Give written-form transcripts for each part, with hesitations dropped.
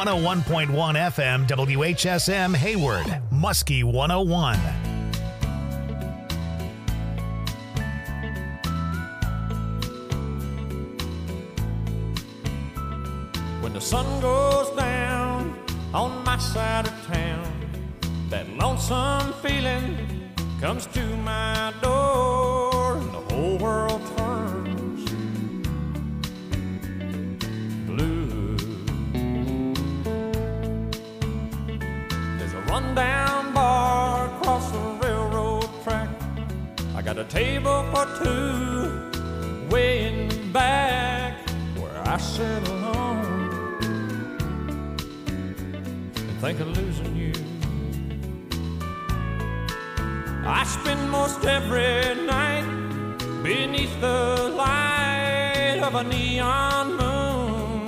101.1 FM WHSM Hayward, Muskie 101. When the sun goes down on my side of town, that lonesome feeling comes to my door, and the whole world turns blue. There's a rundown bar across the railroad track. I got a table for two way in the back where I sit alone and think of losing you. I spend most every night beneath the light of a neon moon.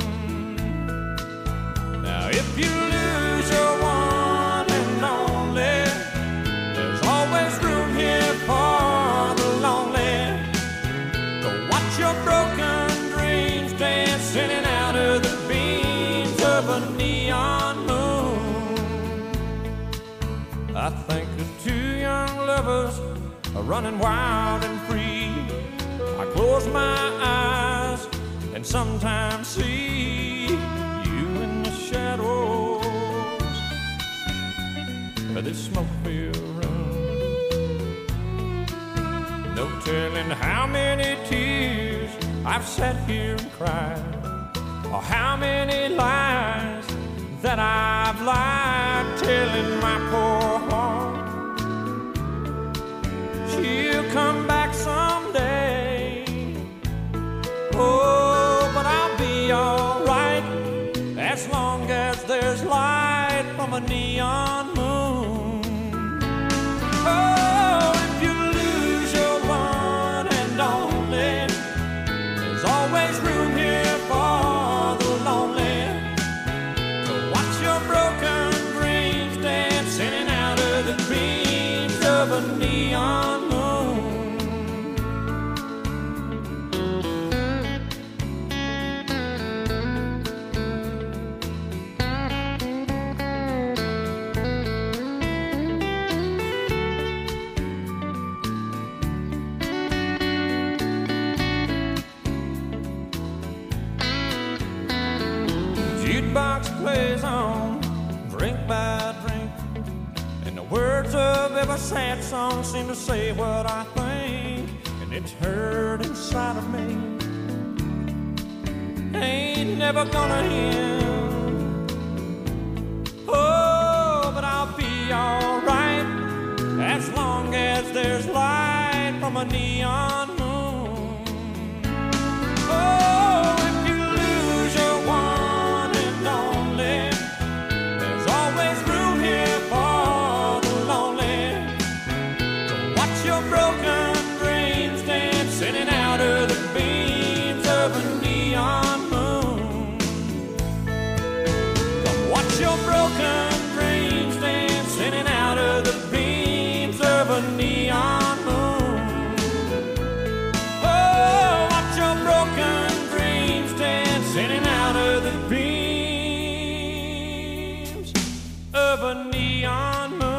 Now if you lose your one and only, there's always room here for the lonely to watch your broken dreams dance in and out of the beams of a neon moon. I think of two young lovers are running wild and free. I close my eyes and sometimes see you in the shadows of this smoke-filled room. No telling how many tears I've sat here and cried, or how many lies that I've lied, telling my poor heart she'll come back someday. Oh, but I'll be alright as long as there's light from a neon moon. Oh, if you lose your one and only, there's always room here for the lonely to watch your broken dreams dance in and out of the beams of a neon moon. Jukebox plays on, drink by drink, and the words of every sad song seem to say what I think, and it's hurt inside of me. Ain't never gonna end. Oh, but I'll be alright as long as there's light from a neon moon. Oh, if you lose your one and only, there's always room here for the lonely to watch your broken dreams dance in and out of the beams of a neon moon. Come watch your broken dreams dance in and out of the beams of a neon moon. Oh, watch your broken dreams dance in and out of the beams of a neon moon.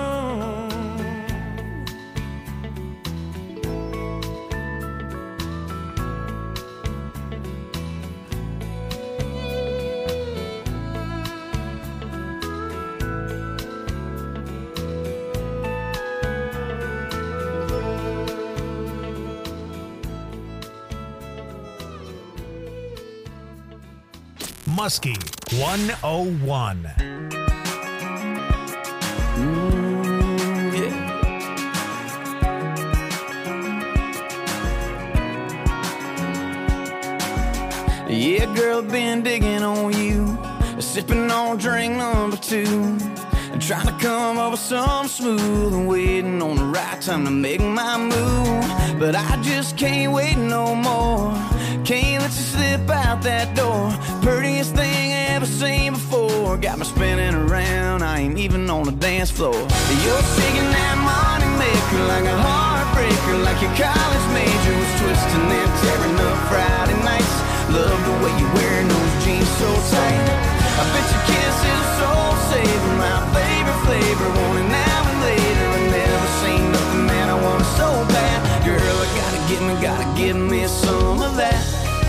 Muskie 101. Yeah, girl, been digging on you, sipping on drink number two, trying to come up with something smooth and waiting on the right time to make my move. But I just can't wait no more. Can't let you slip out that door. Prettiest thing I ever seen before. Got me spinning around, I ain't even on the dance floor. You're shaking that money maker like a heartbreaker, like your college major was twisting and tearing up Friday nights. Love the way you're wearing those jeans so tight. I bet your kiss is a soul saver, my favorite flavor. Want it now and later. I never seen nothing that I want so bad. Girl, I gotta give me some of that.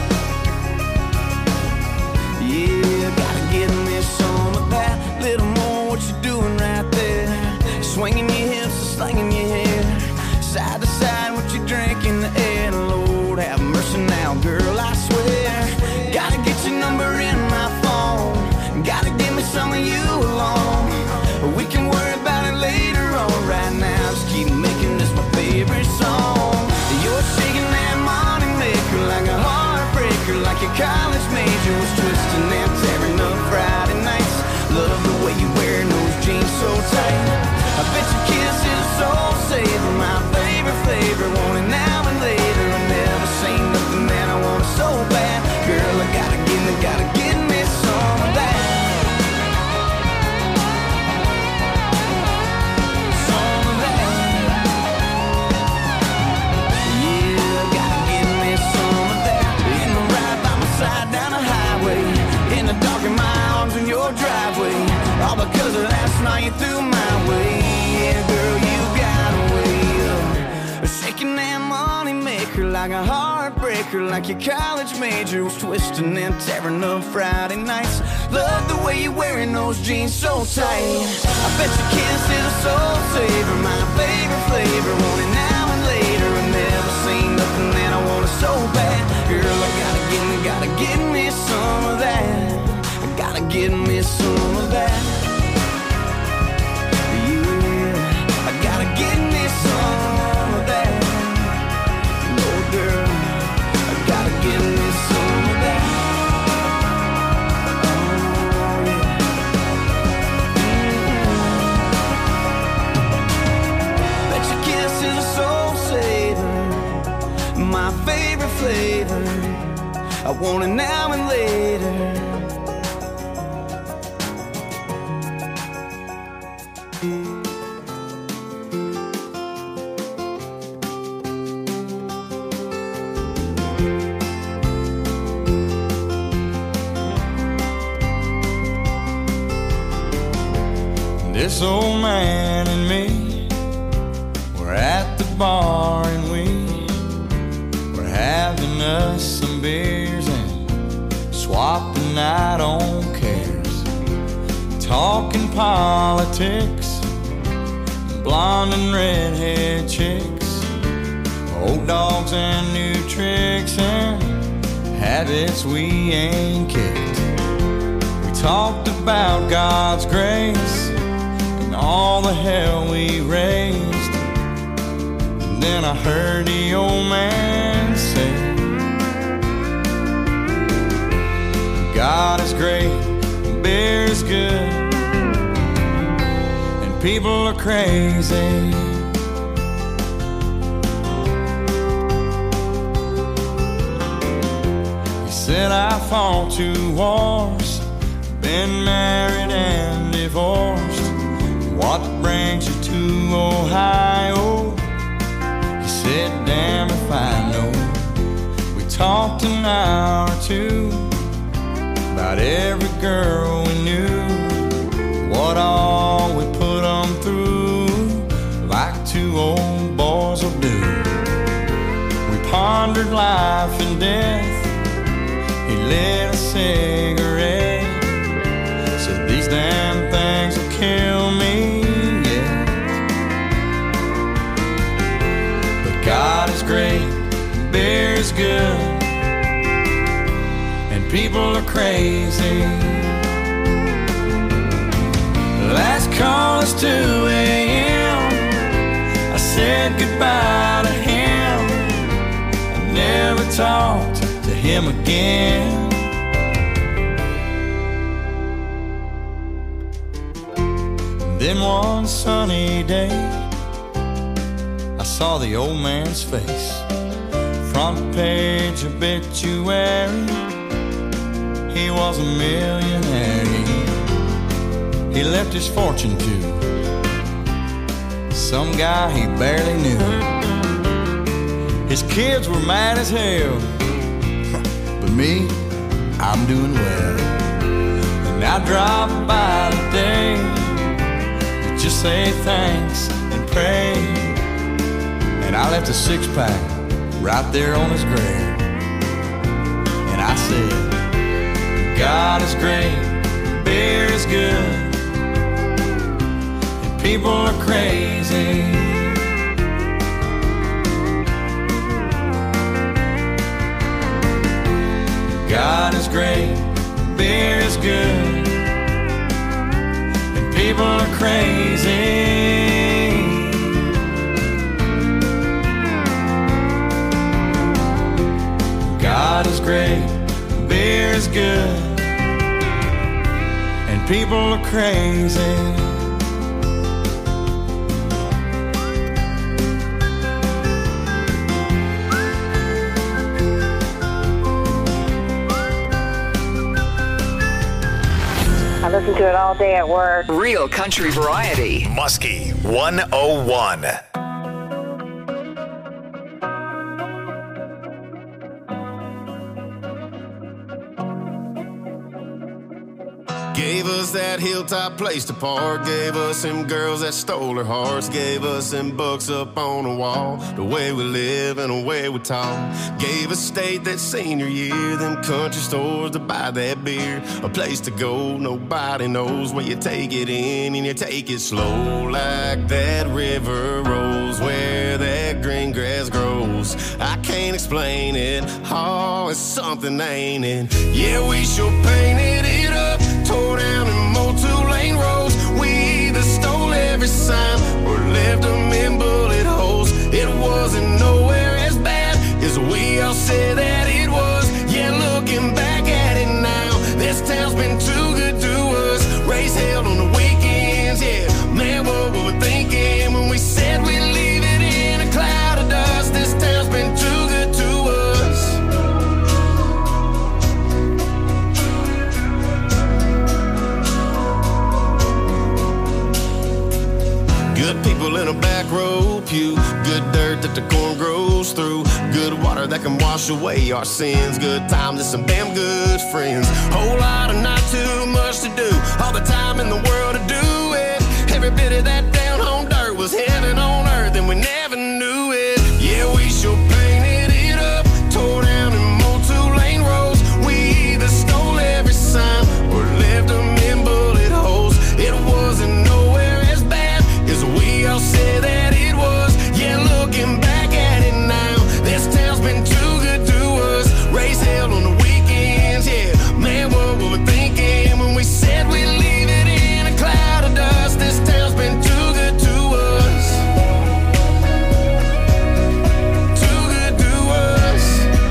Yeah, gotta give me some of that. Little more what you doing right there. Swinging your hips and slinging your hair. Side to side, what you drink in the air. Lord, have mercy now, girl, I swear. Gotta get your number in my phone. Gotta give me some of you alone. We can worry about it later on. Right now, just keep making this my favorite song. You're shaking that money maker like a heartbreaker, like your college major was twisting and tearing up Friday nights. Love the way you wear those jeans so tight. I bet your kiss is a soul saver, my favorite flavor. Want it now and later. I never seen nothing that I want so bad. Girl, I gotta give me some of that. Some of that. Yeah, gotta give me some of that. In the ride by my side down the highway, in the dark in my arms in your driveway. All because of last night you threw my way. Yeah, girl, you got a way of shaking that money maker like a heartbreaker, like your college major was twisting and tearing up Friday nights. Love the way you're wearing those jeans so tight. I bet your kiss is a soul saver, my favorite flavor. Want it now and later. I never seen nothing that I want so bad. Girl, I gotta give me some of that. I gotta give me some of that. Yeah, I gotta give me some of that. No, girl, I gotta give me some of that. Oh, yeah. Bet your kiss is a soul saver, my favorite flavor. I want it now and later. This old man and me, we're at the bar and we're having us some beers and swapping out on cares, talking politics, blonde and redhead chicks, old dogs and new tricks and habits we ain't kicked. We talked about God's grace and all the hell we raised. And then I heard the old man say, God is great, beer is good, and people are crazy. He said I fought 2 wars, been married and divorced. What brings you to Ohio? He said, damn if I know. We talked an hour or 2 about every girl we knew, what all we put them through, like 2 old boys will do. We pondered life and death. He lit a cigarette, said these damn things will kill me, yeah. But God is great, beer is good, and people are crazy. Last call is 2 a.m. I said goodbye to him. I never talked to him again. Then one sunny day, I saw the old man's face, front page obituary. He was a millionaire. He left his fortune to some guy he barely knew. His kids were mad as hell, but me, I'm doing well. And I drop by today to just say thanks and pray. And I left a 6-pack right there on his grave. And I said, God is great, beer is good, and people are crazy. God is great, beer is good, and people are crazy. God is great, beer is good, and people are crazy. I listen to it all day at work. Real country variety. Muskie 101. Gave us that hilltop place to park. Gave us them girls that stole our hearts. Gave us them books up on the wall. The way we live and the way we talk. Gave us state that senior year. Them country stores to buy that beer. A place to go nobody knows, where you take it in and you take it slow. Like that river rolls where that green grass grows. I can't explain it. Oh, it's something, ain't it? Yeah, we sure painted it up. Tore down and mowed 2-lane roads. We either stole every sign or left them in bullet holes. It wasn't nowhere as bad as we all said that it was. Yeah, looking back at it now, this town's been too good to us. Race held on the weekends, yeah. Man, what were we thinking when we said we'd leave it in a cloud of dust? This town's been too good to us. Good people in a back row pew. Good dirt that the corn grows through. Good water that can wash away our sins. Good times and some damn good friends. Whole lot of not too much to do. All the time in the world to do it. Every bit of that down home dirt was heaven on earth, and we never knew it. Yeah, we sure painted it up. Tore down and mowed 2-lane roads. We either stole every sign or left them in bullet holes. It wasn't nowhere as bad as we all said that it was. Yeah, looking back at it now, this town's been too good to us. Race held on the weekends, yeah. Man, what were we thinking when we said we'd leave it in a cloud of dust? This town's been too good to us. Too good to us.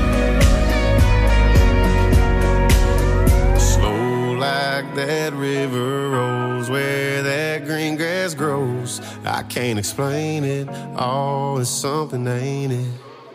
Slow like that river rolls where that green grass grows. I can't explain it. Oh, it's something, ain't it?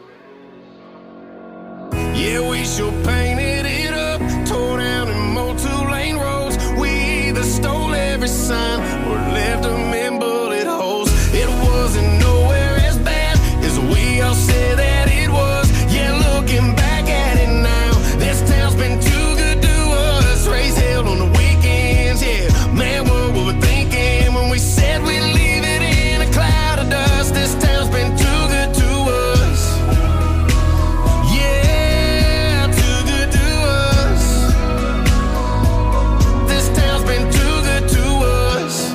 Yeah, we sure painted it up. Tore down and mowed 2-lane roads. We either stole every sign or left them in bullet holes. It wasn't nowhere as bad as we all said that it was. Yeah, looking back at it now, this town's been too good to us. Race held on the weekends, yeah. Man, what were we thinking when we said we'd leave it in a cloud of dust? This town's been too good to us. Yeah, too good to us. This town's been too good to us.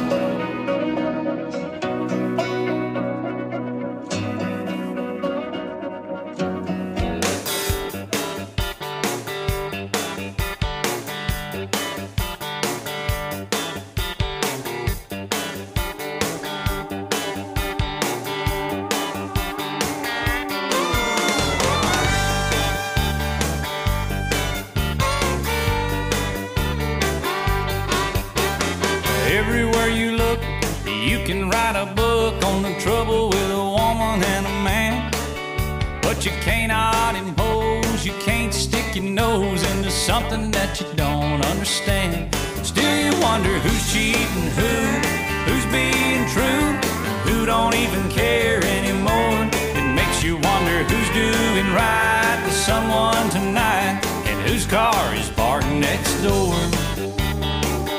Everywhere you look, you can write a book on the trouble with a woman and a man. But you cannot impose, you can't stick your nose into something that you don't understand. Still you wonder who's cheating who's being true, who don't even care anymore. It makes you wonder who's doing right to someone tonight, and whose car is parked next door.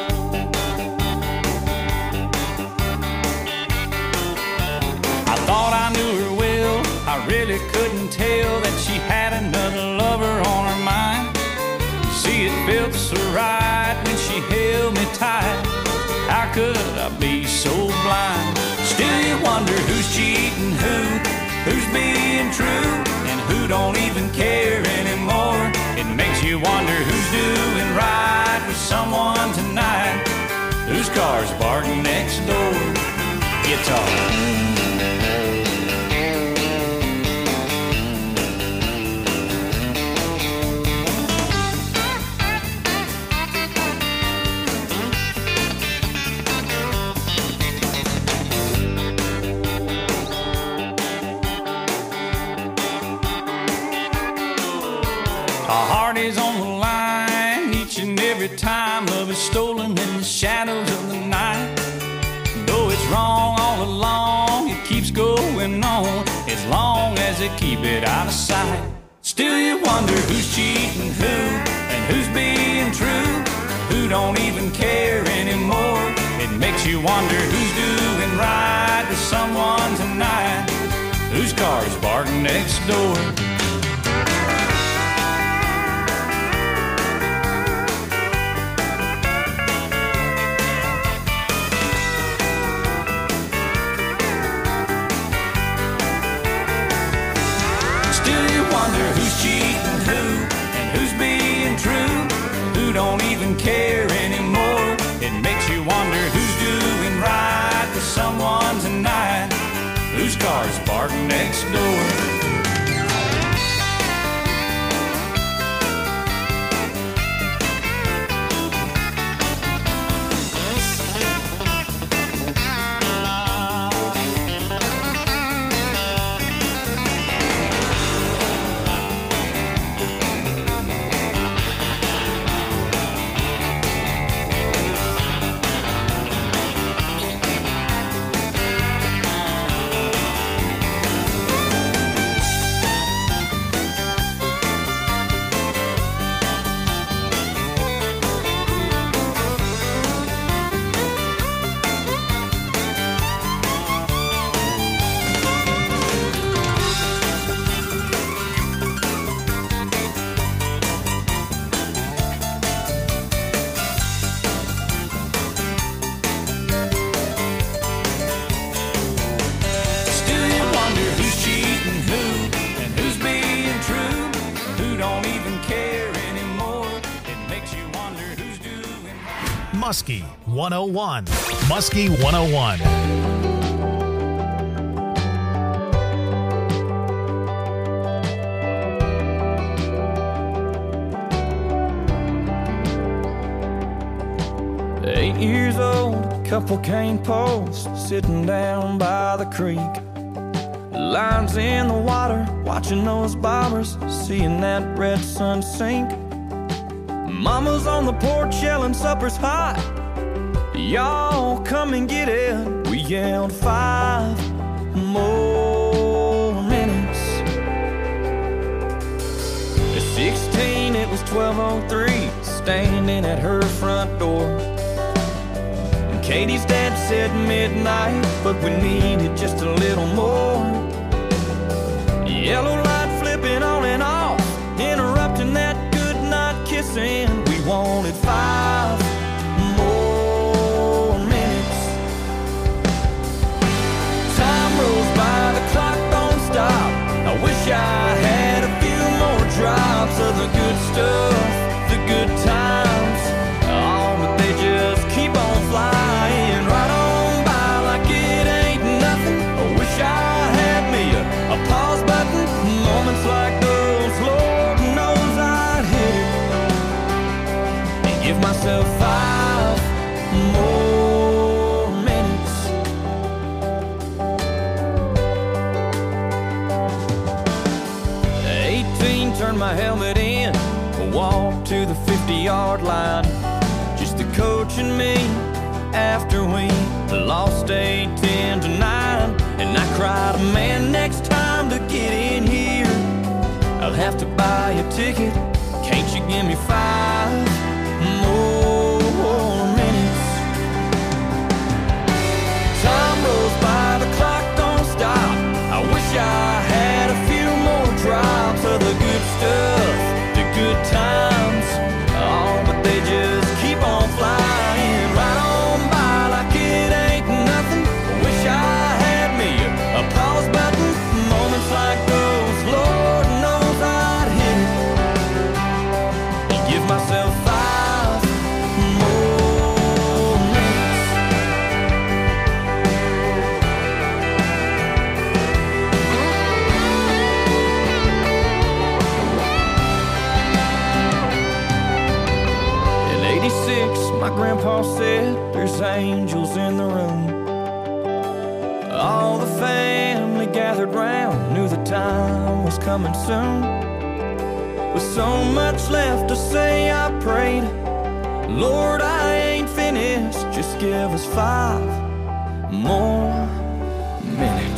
really couldn't tell that she had another lover on her mind. See, it felt so right when she held me tight. How could I be so blind? Still you wonder who's cheating who's being true, and who don't even care anymore. It makes you wonder who's doing right with someone tonight, whose car's barking next door. Guitar. Our heart is on the line each and every time love is stolen in the shadows of the night. Though it's wrong all along, it keeps going on as long as they keep it out of sight. Still you wonder who's cheating who, and who's being true, who don't even care anymore. It makes you wonder who's doing right with someone tonight, whose car's barking next door. Wonder who's cheating who, and who's being true, who don't even care anymore. It makes you wonder who's doing right with someone tonight, whose car's parked next door. Muskie 101. Muskie 101. Eight years old, a couple cane posts sitting down by the creek. Lines in the water, watching those bobbers, seeing that red sun sink. Mama's on the porch yelling supper's hot, y'all come and get it. We yelled 5 more minutes. At 16 it was 12:03, standing at her front door. And Katie's dad said midnight, but we needed just a little more. Yellow light flipping on and off, interrupting that good night kissing. We wanted 5 more minutes. Time rolls by, the clock don't stop. I wish I had a few more drops of the good stuff, the good times. Oh, but they just keep on flying right on by like it ain't nothing. I wish I had me a pause button. Moments like those, Lord knows I'd hit it and give myself 5 more minutes. At 18, turned my helmet in, walked to the 50-yard line. Just the coach and me after we lost 8-10-9. And I cried, man, next time to get in here I'll have to buy a ticket. Can't you give me 5 more minutes? Time rolls by, the clock don't stop. I wish I had a All the family gathered round, knew the time was coming soon. With so much left to say, I prayed, Lord, I ain't finished, just give us 5 more minutes.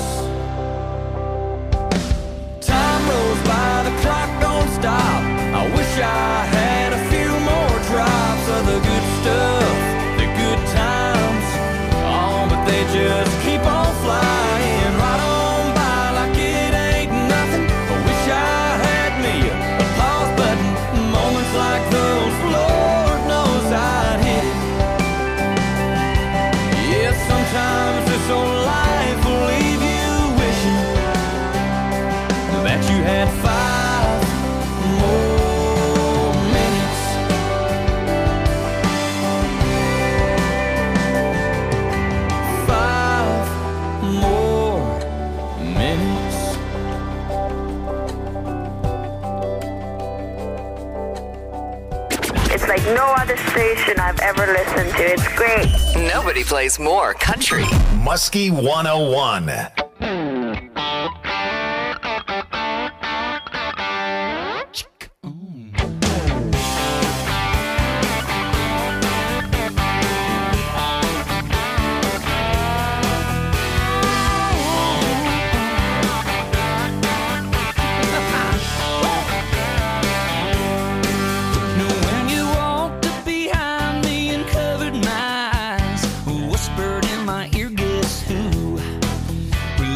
Time rolls by, the clock don't stop. I wish I had a few more drops of the good stuff, the good times. Oh, but they just keep on flying right on by like it ain't nothing. I wish I had me a pause button. Moments like those, Lord knows I'd hit it. Yeah, sometimes this old life will leave you wishing that you had 5 more minutes. 5 more minutes. It's like no other station I've ever listened to. It's great. Nobody plays more country. Muskie 101. When you walked up behind me and covered my eyes, whispered in my ear, guess who?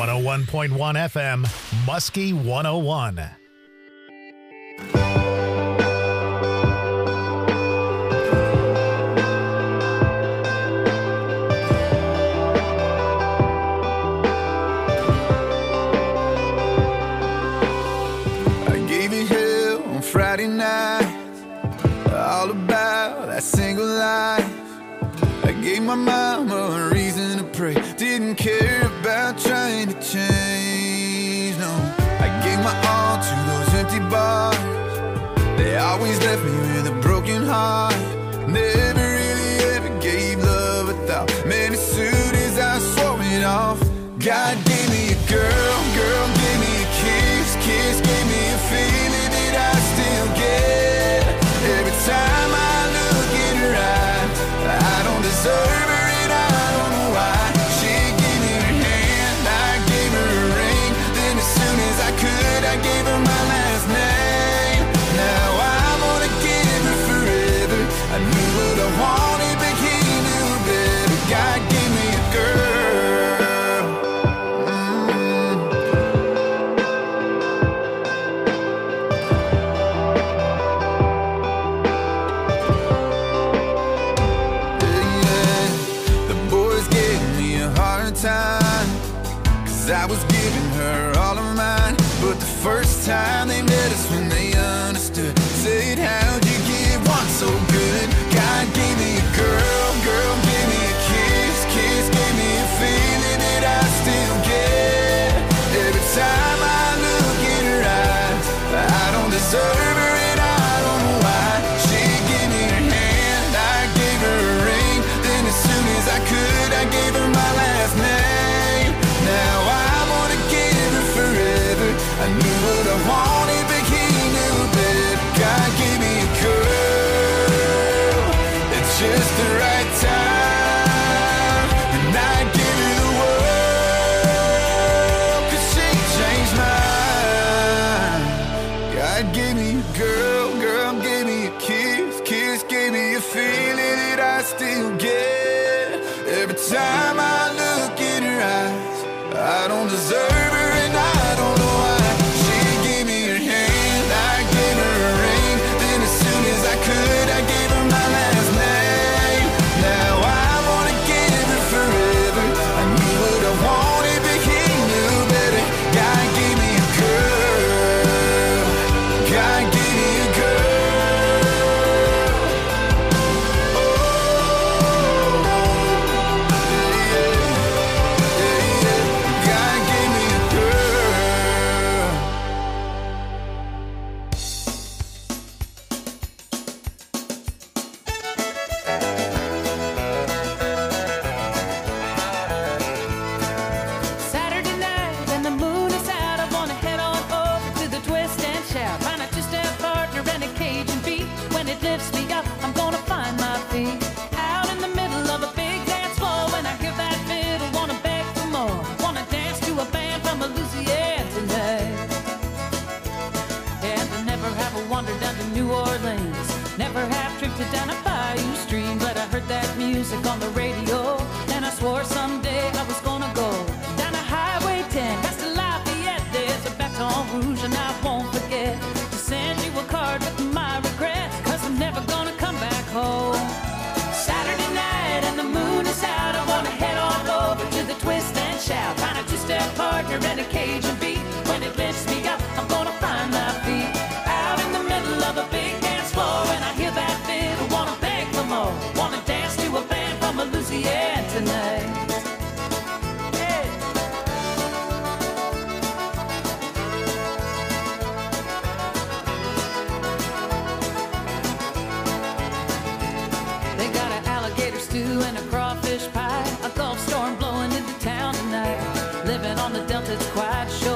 101.1 FM, Muskie 101. I gave you hell on Friday night, all about that single life. I gave my mama a reason to pray, didn't care about trying to change, no. I gave my all to those empty bars, they always left me with a broken heart. Never really ever gave love a thought, man, as soon as I swore it off. God gave me a girl, girl gave me a kiss, kiss gave me a feeling that I still get. Every time I look in her eyes, I don't deserve her and I don't know why. She gave me her hand, I gave her a ring, then as soon as I could, I gave her my last name. Now I wanna give her forever. I knew what I wanted, but he knew better. God gave me a girl. I was giving her all of mine, but the first time they met us when they understood, said, how'd you get one so good? God gave me a girl, girl gave me a kiss, kiss gave me a feeling that I still get. Every time I look in her eyes, I don't deserve her and I don't know why. She gave me her hand, I gave her a ring, then as soon as I could, I gave her my last name. Now I wanna give her forever. I knew what I wanted, but he knew better. God gave me a girl at just the right time, and I give her the world, 'cause she changed mine. God gave me a girl, girl gave me a kiss, kiss gave me a feeling that I still get. Every time I look in her eyes, I don't deserve her and I don't know why. She gave me her hand, I gave her a ring, then as soon as I could, I gave her my last name. Now I wanna give her forever. I knew what I wanted, but he knew better. God gave me a girl, God gave me a girl. Oh, yeah, yeah. God gave me a girl. Saturday night and the moon is out. I wanna head on over to the twist and shout. Find a two-step partner and a Cajun beat. When it lifts me up, I'm gonna find my feet. Out in the middle of a big dance floor, when I hear that fiddle, wanna beg for more. Wanna dance to a band from Louisiana tonight. And I never have wandered down to New Orleans, never have drifted down a bayou stream, but I heard that music on the radio, and I swore someday I was gonna go down a Highway 10, past the Lafayette. There's a Baton Rouge, and I won't forget to send you a card with my regrets, 'cause I'm never gonna come back home. Saturday night and the moon is out. I wanna head on over to the twist and shout. Find a two-step partner and a Cajun beat. When it lifts me up, I'm gonna find my feet. Out in the middle of a big dance floor, and I hear that fiddle, wanna beg for more. Wanna dance to a band from Louisiana tonight. Hey. They got an alligator stew and a crawfish pie, a Gulf storm blowing into town tonight. Living on the Delta, it's quite a show.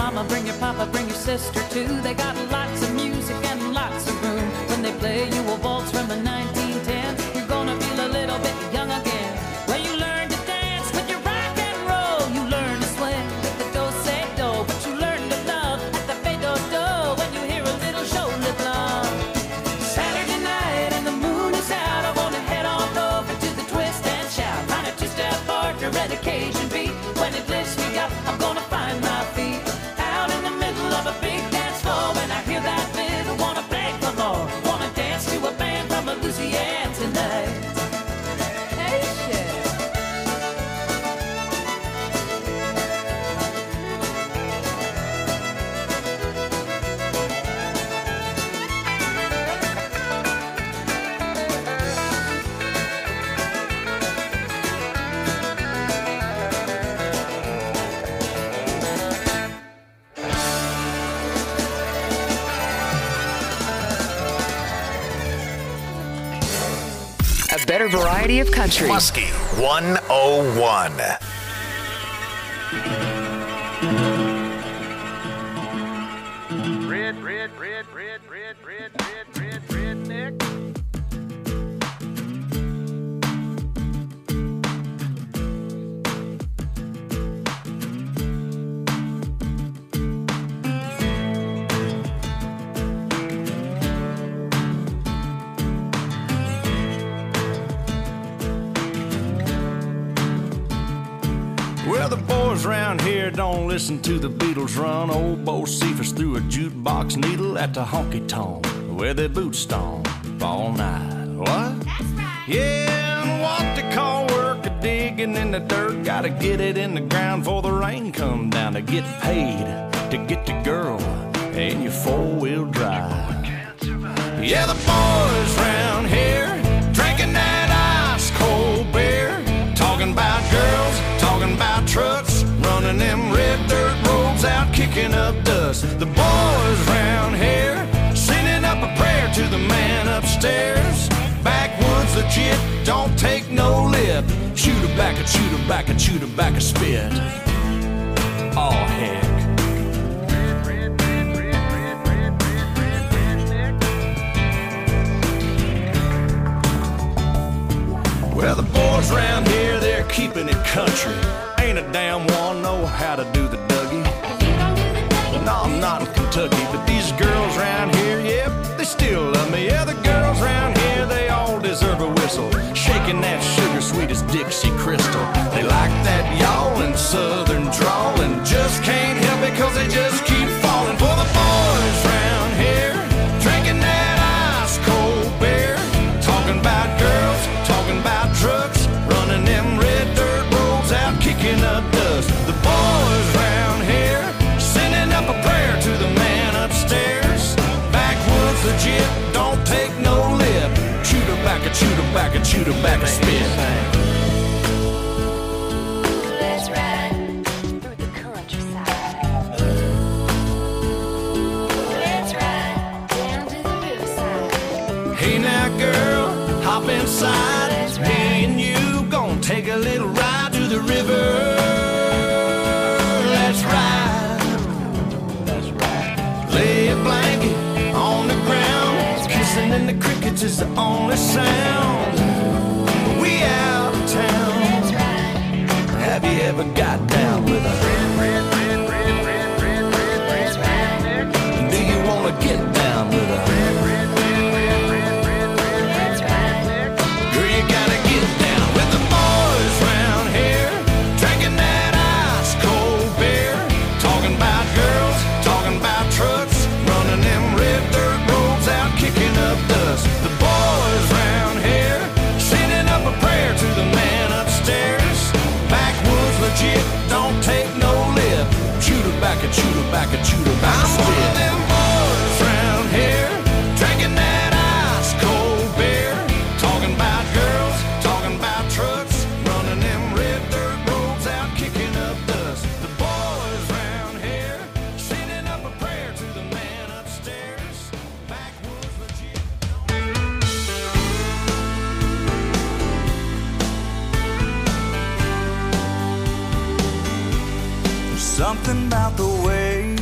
mama, bring your papa, bring your sister too. They got lots of music and lots of room. When they play you a waltz from the 1910, you're gonna feel a little bit young again. Where you learn to dance with your rock and roll, you learn to swing with the do-say-do, but you learn to love at the fade-do-do when you hear a little shoulder blow. Saturday night and the moon is out, I wanna head on over to the twist and shout. Find a two-step partner at occasion beat. When it lifts me up, I'm gonna find my feet out in the middle of a big dance floor. When I hear that fiddle, wanna beg for more, wanna dance to a band from Louisiana tonight. Hey, shit. A better variety of country. Muskie 101. Redneck. Well, the boys around here don't listen to the Beatles run. Old Bo Cephas threw a jukebox needle at the honky-tonk where they boot stomp all night. What? That's right. Yeah, and what they call work a digging in the dirt. Gotta get it in the ground before the rain come down to get paid to get the girl in your four-wheel drive. Yeah, the boys around here drinking that ice-cold beer, talking about girls, talking about trucks, running them red dirt roads out, kicking up dust. The boys round here sending up a prayer to the man upstairs. Backwoods legit, don't take no lip. Shoot her back, shoot her back, shoot her back a spit. Oh heck. Well, the boys around here, they're keeping it country. Ain't a damn one know how to do the Dougie. No, I'm not in Kentucky, but these girls around here, yep, they still love me. Yeah, the girls around here, they all deserve a whistle. Shaking that sugar sweet as Dixie Crystal. They like that yawling southern drawl and just can't help it cause they just keep falling for the boys around here. Drinking that ice cold beer, talking about girls, talking about trucks, running them red dirt roads out, kicking up dust. The boys round here sending up a prayer to the man upstairs. Backwoods legit, don't take no lip. Shoot her back, shoot her back, shoot her back a spit. Let's ride through the countryside. Let's ride down to the riverside. Hey now girl, hop inside. Me and you gon' take a little ride to the river. Let's ride. That's right. Lay a blanket on the ground. Kissing in the crickets is the only sound. We out of town. Let's ride. Have you ever got down with a Let's ride. Do you wanna get down with a Let's ride. Girl, you gotta get down with the boys round here, drinking that ice cold beer, talking about girls, talking about trucks, running them red dirt roads out, kicking up dust. The boys round here sending up a prayer to the man upstairs. Backwoods legit, don't take no lip. Shoot her back and shoot her back and shoot her back. I'm one of them boys round here, drinking that ice cold beer, talking about girls, talking about trucks, running them red dirt roads out, kicking up dust. The boys round here sending up a prayer to the man upstairs. Backwoods legit. Something about the way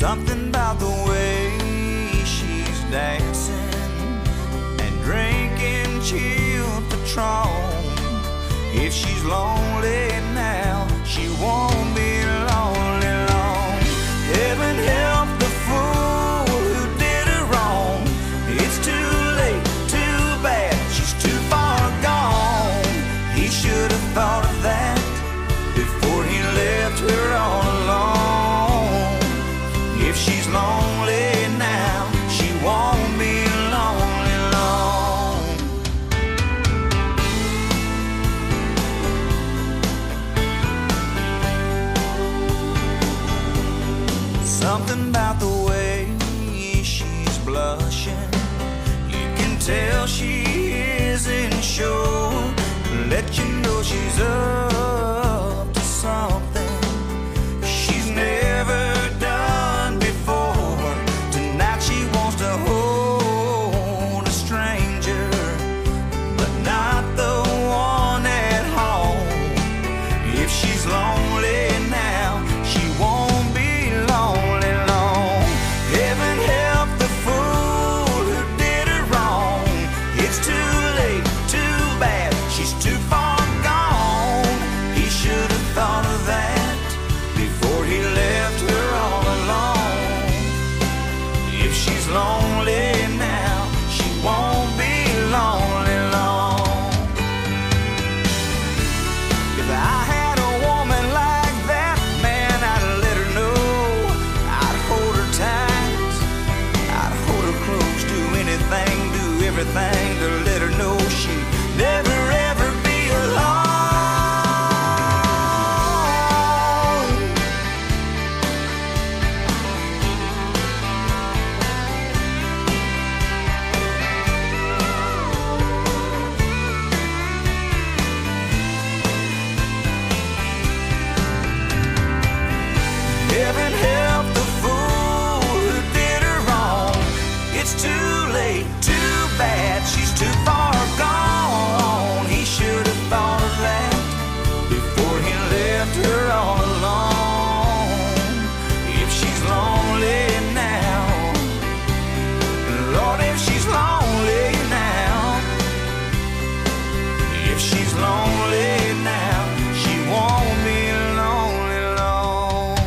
Something about the way she's dancing and drinking chilled Patron. If she's lonely now, she won't be lonely long. Heaven help the fool who did her wrong. It's too late, too bad, she's too far gone. He should have thought of that before he left her all alone. If she's lonely now, she won't be lonely long. Something about the way she's blushing, you can tell she isn't sure. Let you know she's up to something she's never done before. Tonight she wants to hold a stranger, but not the one at home. If she's lonely now, she won't be lonely long. Heaven help the fool who did her wrong. It's too late, too bad, she's too far gone. He should have thought of that before he left her all alone. If she's lonely now, she won't be lonely long. If I had a woman like that, man, I'd let her know. I'd hold her tight, I'd hold her close, do anything, do everything to let her know she'd never ever be alone. Heaven help the fool who did her wrong. It's too late, too bad, she's too far gone. He should have thought of that before he left her all alone. If she's lonely now, Lord, if she's lonely now, if she's lonely now, she won't be lonely long.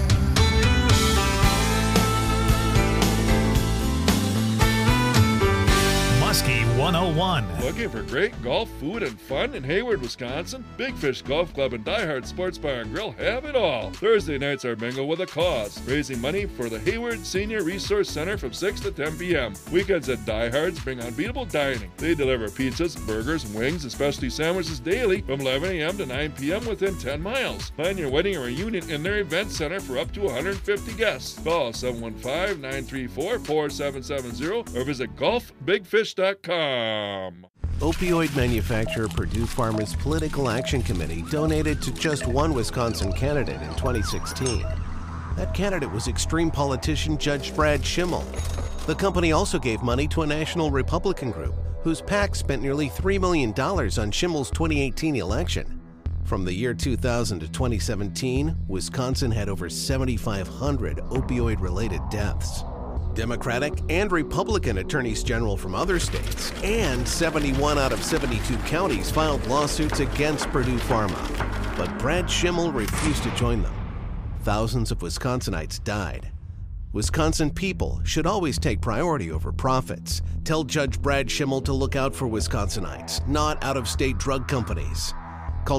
Muskie 101. Looking for great golf, food, and fun in Hayward, Wisconsin? Big Fish Golf Club and Die Hard Sports Bar and Grill have it all. Thursday nights are bingo with a cause, raising money for the Hayward Senior Resource Center from 6 to 10 p.m. Weekends at Die Hard's bring unbeatable dining. They deliver pizzas, burgers, wings, and specialty sandwiches daily from 11 a.m. to 9 p.m. within 10 miles. Plan your wedding or reunion in their event center for up to 150 guests. Call 715-934-4770 or visit golfbigfish.com. Opioid manufacturer Purdue Pharma's Political Action Committee donated to just one Wisconsin candidate in 2016. That candidate was extreme politician Judge Brad Schimmel. The company also gave money to a national Republican group whose PAC spent nearly $3 million on Schimmel's 2018 election. From the year 2000 to 2017, Wisconsin had over 7,500 opioid-related deaths. Democratic and Republican attorneys general from other states and 71 out of 72 counties filed lawsuits against Purdue Pharma. But Brad Schimmel refused to join them. Thousands of Wisconsinites died. Wisconsin people should always take priority over profits. Tell Judge Brad Schimmel to look out for Wisconsinites, not out-of-state drug companies. Call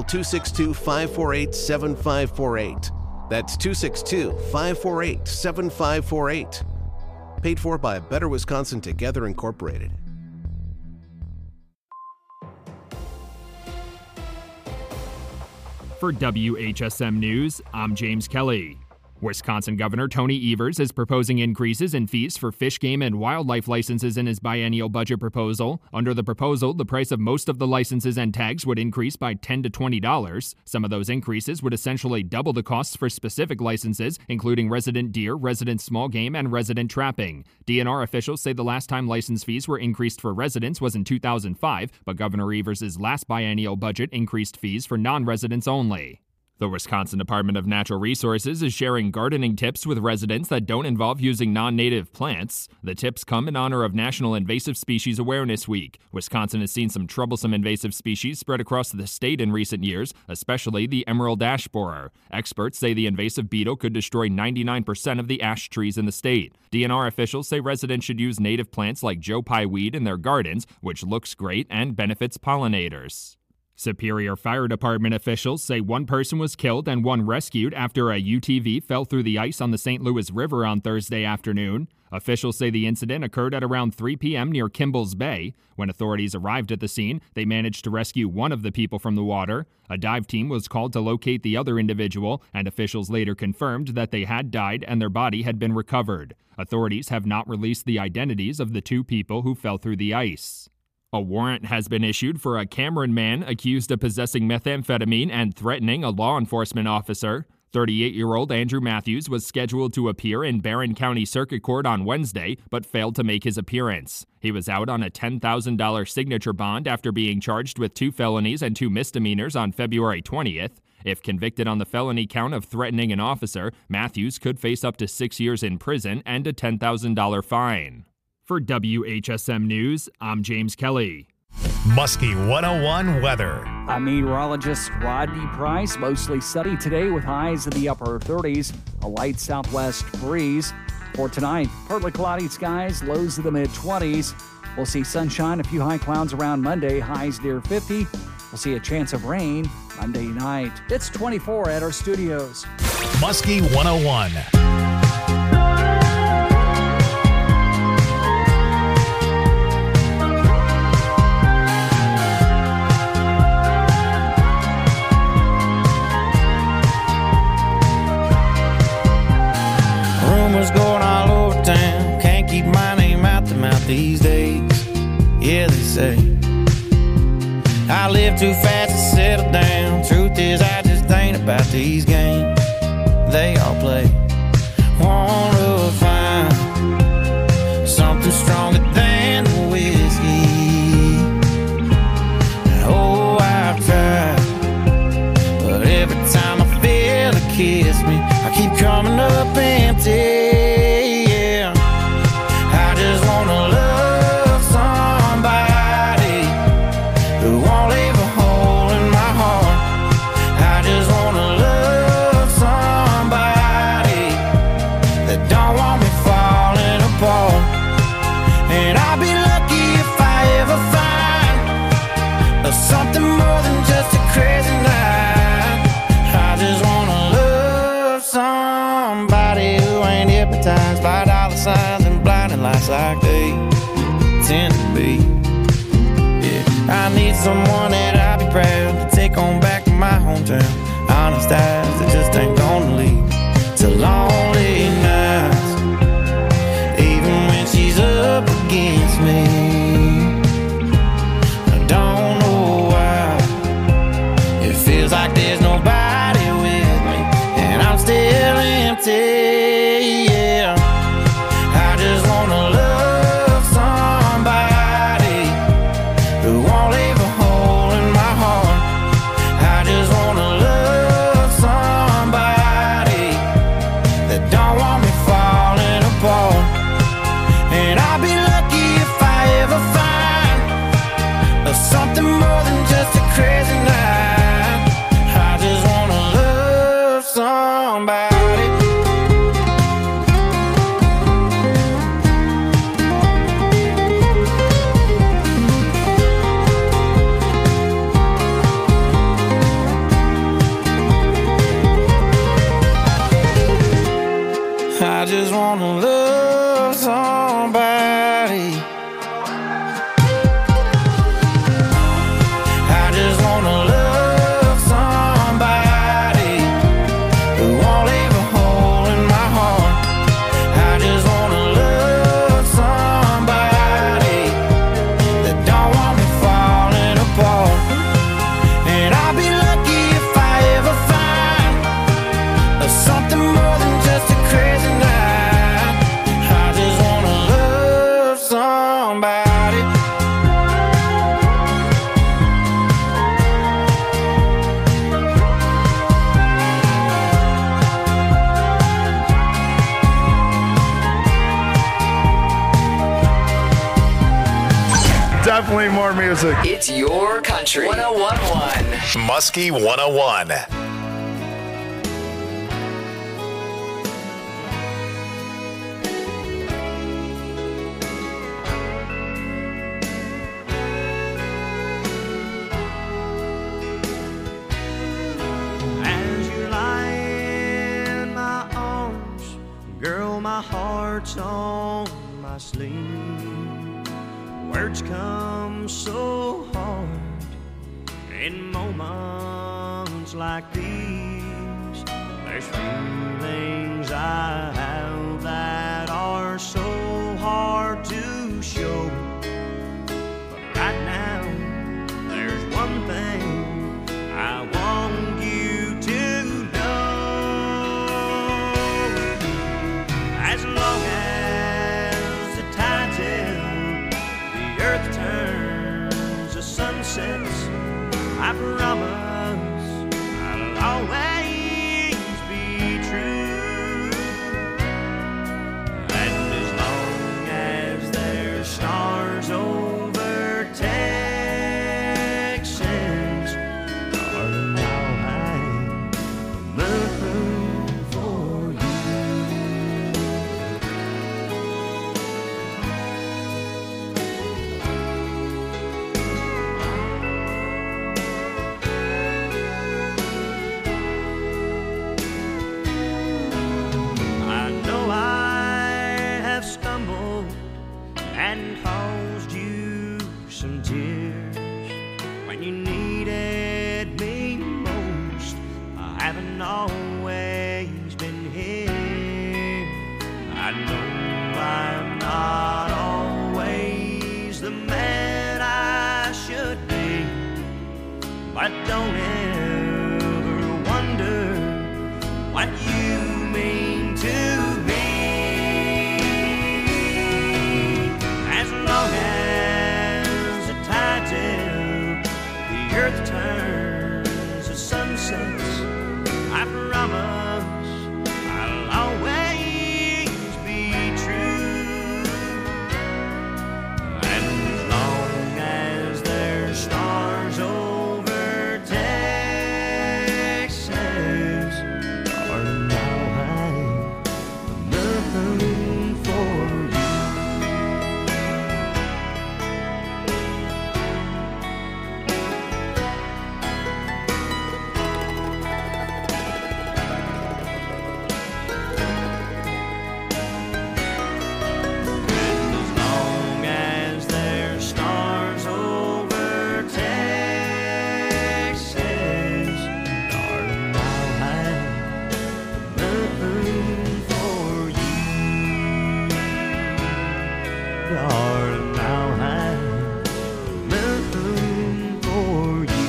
262-548-7548. That's 262-548-7548. Paid for by Better Wisconsin Together Incorporated. For WHSM News, I'm James Kelly. Wisconsin Governor Tony Evers is proposing increases in fees for fish, game, and wildlife licenses in his biennial budget proposal. Under the proposal, the price of most of the licenses and tags would increase by $10 to $20. Some of those increases would essentially double the costs for specific licenses, including resident deer, resident small game, and resident trapping. DNR officials say the last time license fees were increased for residents was in 2005, but Governor Evers' last biennial budget increased fees for non-residents only. The Wisconsin Department of Natural Resources is sharing gardening tips with residents that don't involve using non-native plants. The tips come in honor of National Invasive Species Awareness Week. Wisconsin has seen some troublesome invasive species spread across the state in recent years, especially the emerald ash borer. Experts say the invasive beetle could destroy 99% of the ash trees in the state. DNR officials say residents should use native plants like Joe Pye weed in their gardens, which looks great and benefits pollinators. Superior Fire Department officials say one person was killed and one rescued after a UTV fell through the ice on the St. Louis River on Thursday afternoon. Officials say the incident occurred at around 3 p.m. near Kimball's Bay. When authorities arrived at the scene, they managed to rescue one of the people from the water. A dive team was called to locate the other individual, and officials later confirmed that they had died and their body had been recovered. Authorities have not released the identities of the two people who fell through the ice. A warrant has been issued for a Cameron man accused of possessing methamphetamine and threatening a law enforcement officer. 38-year-old Andrew Matthews was scheduled to appear in Barron County Circuit Court on Wednesday, but failed to make his appearance. He was out on a $10,000 signature bond after being charged with 2 felonies and 2 misdemeanors on February 20th. If convicted on the felony count of threatening an officer, Matthews could face up to 6 years in prison and a $10,000 fine. For WHSM News, I'm James Kelly. Muskie 101 weather. I'm meteorologist Rodney Price. Mostly sunny today with highs in the upper 30s. A light southwest breeze. For tonight, partly cloudy skies, lows in the mid-20s. We'll see sunshine, a few high clouds around Monday, highs near 50. We'll see a chance of rain Monday night. It's 24 at our studios. Muskie 101. Rumors going all over town, can't keep my name out the mouth these days. Yeah, they say I live too fast to settle down. Truth is, I just ain't about these games they all play. Wanna find something stronger than the whiskey. Oh, I've tried, but every time I feel it kiss me, I keep coming up empty. Yeah, I just wanna love somebody who won't leave a hole in my heart. I just wanna love somebody that don't want me falling apart. And I'll be lucky if I ever find something more than just a crazy night. I just wanna love somebody who ain't hypnotized by dollar signs and blinding lights like they tend to be. Yeah, I need someone that I'll be proud to take on back to my hometown. Honest eyes that just ain't gonna leave to lonely nights, even when she's up against me. I don't know why it feels like there's nobody with me, and I'm still empty. Yeah, I just wanna love somebody who won't leave a hole in my heart. I just wanna love somebody that Definitely more music. It's your country. 101.1. Muskie 101. As you lie in my arms, girl, my heart's on my sleeve. Words come so hard in moments like these. There's feelings I have that are so hard to show. But right now, there's one thing I want you to know. As long as the tide's in, the earth turns, the sun sets, I promise I'll always be true. And as long as there's stars over Texas, darling, I'll hang the moon for you. I know I have stumbled and caused you some tears when you needed me most. I haven't always been here. I know I'm not always the man I should be, but don't ever wonder what you mean to me. As long as the tide's in, the earth turns, the sun sets, I promise I'll always be true. And as long as there's stars over Texas, darling, I'll hang the moon for you. And as long as there's stars over Texas, darling, I'll hang the moon for you. Darling, I'll hang the moon for you.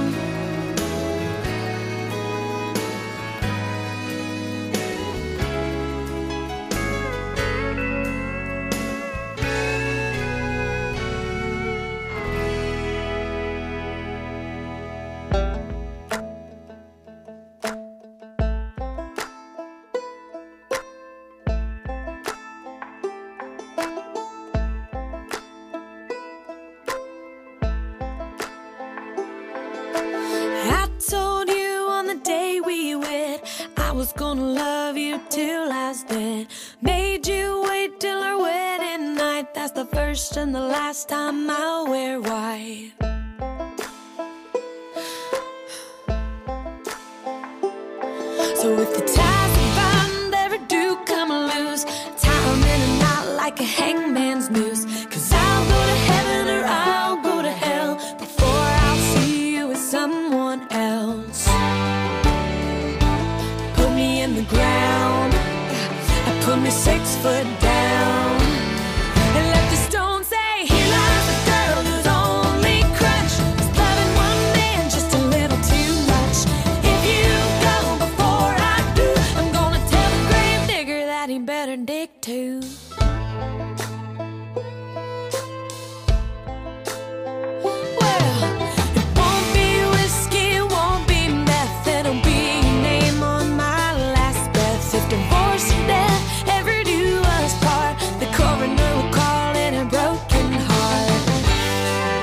I told you on the day we wed I was gonna love you till I was dead. Made you wait till our wedding night. That's the first and the last time I'll wear white. So if the ties are bound ever do come loose, tie 'em in a knot like a hangman's noose. 'Cause I'll go to heaven or I'll go to hell before I'll see you with someone else. Put me in the ground, put me 6 foot down, and let the stone say, here lies a girl whose only crutch is loving one man just a little too much. If you go before I do, I'm gonna tell the grave digger that he better dig too. Well, it won't be whiskey, it won't be meth, it'll be your name on my last breath. If divorce or death ever do us part, the coroner will call it a broken heart.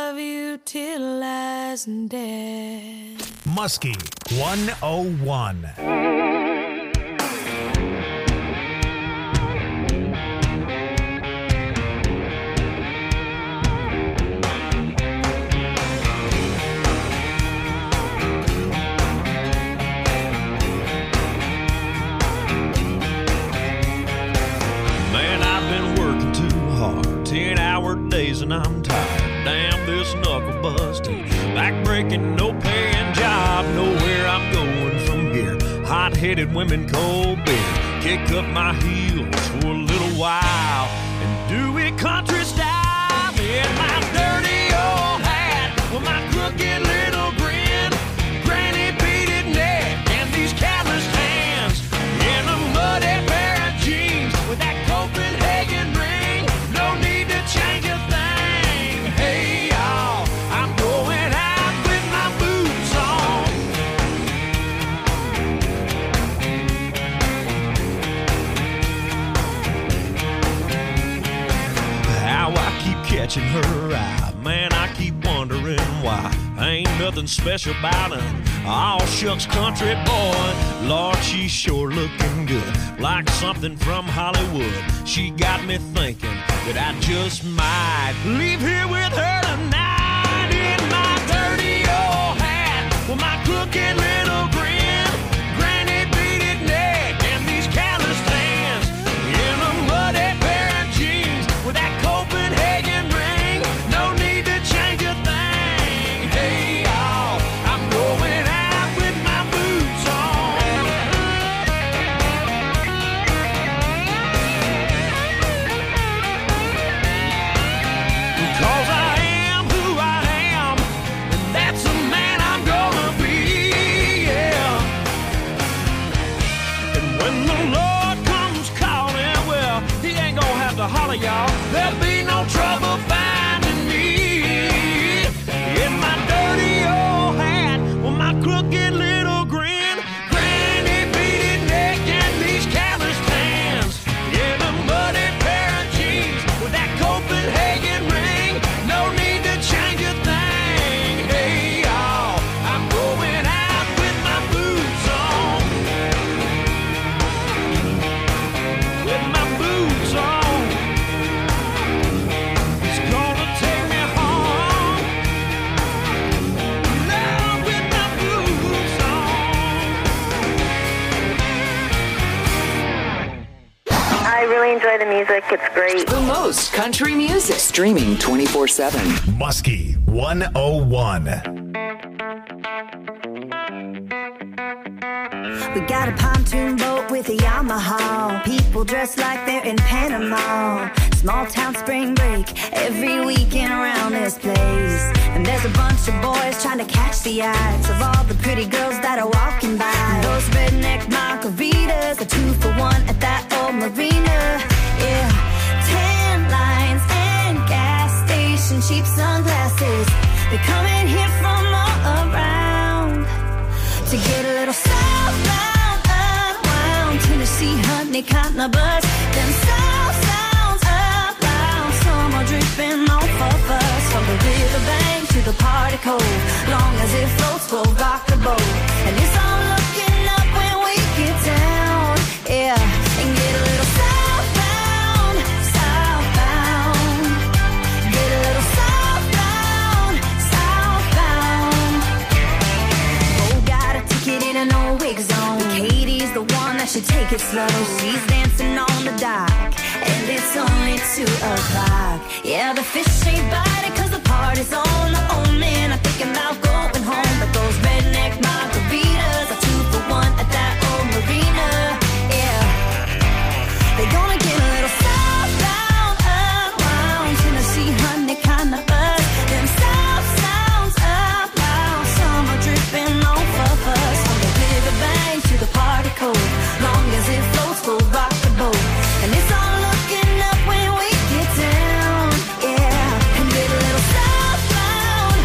love you till last dead. Muskie 101. Man, I've been working too hard, 10-hour days and I'm tired. Damn this knuckle busting, back breaking, no paying job. Nowhere I'm going from here. Hot-headed women, cold beer. Kick up my heels for a little while and do it country style. In my dirty old hat with my crooked little grin, granny beaded neck and these calloused hands, in a muddy pair of jeans with that Copenhagen ring. No need to change a thing. Hey y'all, I'm going out with my boots on. How I keep catching her eye, man, I keep wondering why. Ain't nothing special about her, all shucks country boy. Lord, she's sure looking good, like something from Hollywood. She got me thinking that I just might leave here with her tonight. In my dirty old hat with my crooked little grin, granny beaded neck and these calloused hands, in a muddy pair of jeans with that Copenhagen ring. No need to change a thing. Hey y'all, I'm going out with my boots on. Because I am who I am, and that's the man I'm gonna be, yeah. And when the Lord comes calling, well, he ain't gonna have to holler, y'all. There'll be no trouble finding me. In my dirty old hat with my crooked little grin, granny beaded neck and these calloused hands, in a muddy pair of jeans with that Copenhagen ring. No need to change a thing. Hey y'all, I'm going out with my boots on. With my boots on. It's gonna take me home. Now with my boots on. I really enjoy the music. It's great. The most country music. Streaming 24/7. Muskie 101. We got a pontoon boat with a Yamaha. People dressed like they're in Panama. Small town spring break every weekend around this place. And there's a bunch of boys trying to catch the eyes of all the pretty girls that are walking by. Those redneck margaritas are 2 for 1 at that old marina. Yeah, tan lines and gas station cheap sunglasses. They're coming here from all around to get a little southbound, unwound. Tennessee, honey, cotton, a buzz. Them south sounds up loud. Some are dripping off of us. From the riverbank to the party cove. Long as it floats, we'll rock the boat. And it's all looking up when we get down. Yeah, and get a little southbound, southbound. Get a little southbound, southbound. Oh, got a ticket in an old wig zone. Katie's the one that should take it slow. She's dancing on the dock, and it's only 2 o'clock. Yeah, the fish ain't biting 'cause the party's on. The old man, I'm thinking about going home. But those redneck margaritas are 2 for 1 at that old marina. Yeah, they're gonna get a little southbound, unwound. Tennessee, honey, kind of buzz. Them south sounds up loud. Some are dripping off of us. From the riverbank to the party cove. Long as it floats, we'll rock the boat. And it's all looking up when we get down. Yeah, and get a little southbound,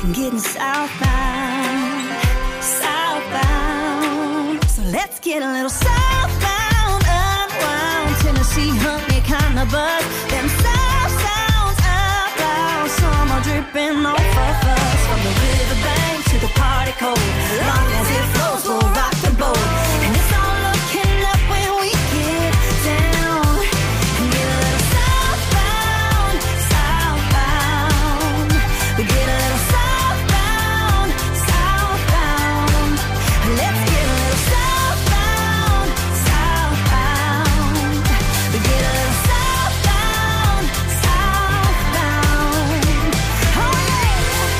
I'm getting southbound, southbound. So let's get a little southbound, unwound. Tennessee honey kind of buzz. Them south sounds out loud. Summer dripping off of us. From the riverbank to the party cold. Long as it flows, we'll rock the boat. And it's all looking up when we get down. And get a little southbound, southbound. We get a little southbound, southbound. Let's get a little southbound, southbound. We get a little southbound, southbound. Oh yeah.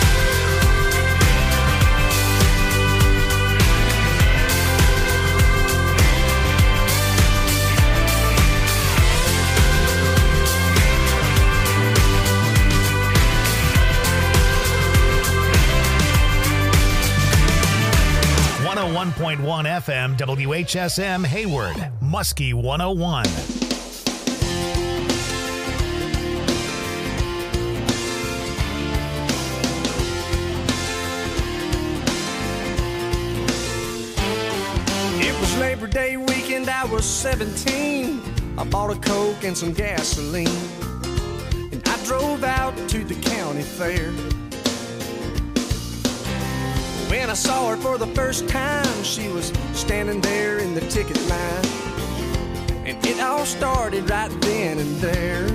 .1 FM, WHSM Hayward, Muskie 101. It was Labor Day weekend, I was 17. I bought a Coke and some gasoline, and I drove out to the county fair. When I saw her for the first time, she was standing there in the ticket line, and it all started right then and there.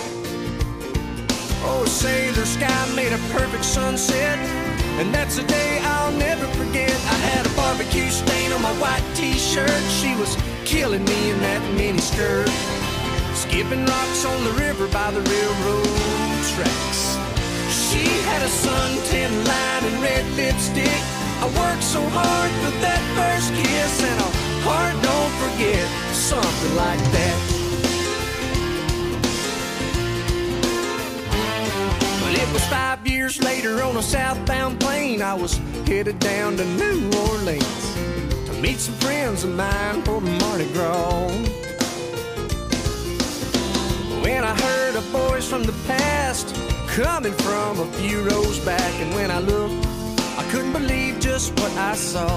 Oh, say, the sky made a perfect sunset, and that's a day I'll never forget. I had a barbecue stain on my white t-shirt. She was killing me in that mini skirt, skipping rocks on the river by the railroad tracks. She had a suntan line and red lipstick. I worked so hard for that first kiss, and a heart don't forget, something like that. But it was 5 years later on a southbound plane. I was headed down to New Orleans to meet some friends of mine for Mardi Gras. When I heard a voice from the past coming from a few rows back, and when I looked, I couldn't believe just what I saw.